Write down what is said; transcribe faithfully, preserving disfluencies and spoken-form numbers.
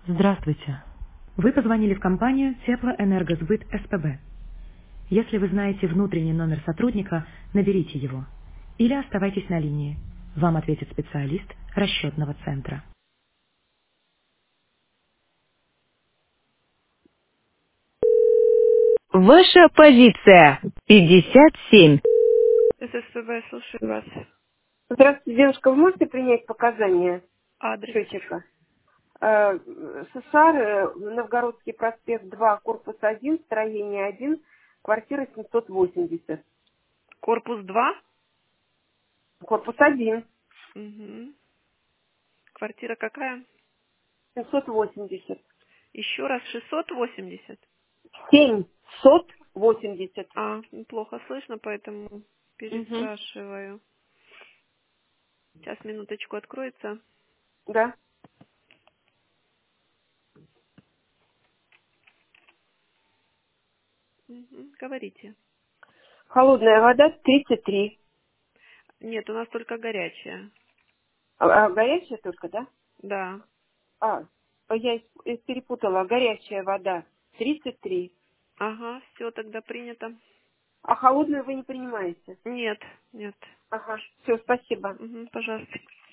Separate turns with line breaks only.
Здравствуйте. Вы позвонили в компанию Теплоэнергосбыт СПБ. Если вы знаете внутренний номер сотрудника, наберите его. Или оставайтесь на линии. Вам ответит специалист расчетного центра.
Ваша позиция пятьдесят семь.
ССПБ, слушаю вас.
Здравствуйте, девушка. Вы можете принять показания
Адрес.
счетчика? Э, СССР, э, Новгородский проспект два, корпус один, строение один, квартира семьсот восемьдесят.
Корпус два.
Корпус один,
Угу. Квартира какая?
семьсот восемьдесят.
Еще раз, шестьсот восемьдесят.
семьсот восемьдесят.
А, плохо слышно, поэтому
Угу.
переспрашиваю. Сейчас, минуточку, откроется.
Да.
Угу. Говорите.
Холодная вода тридцать три.
Нет, у нас только горячая.
А, а горячая только, да?
Да.
А, я ис- э, перепутала. Горячая вода тридцать три.
Ага, все тогда принято.
А холодную вы не принимаете?
Нет, нет.
Ага. Все, спасибо.
Угу, пожалуйста.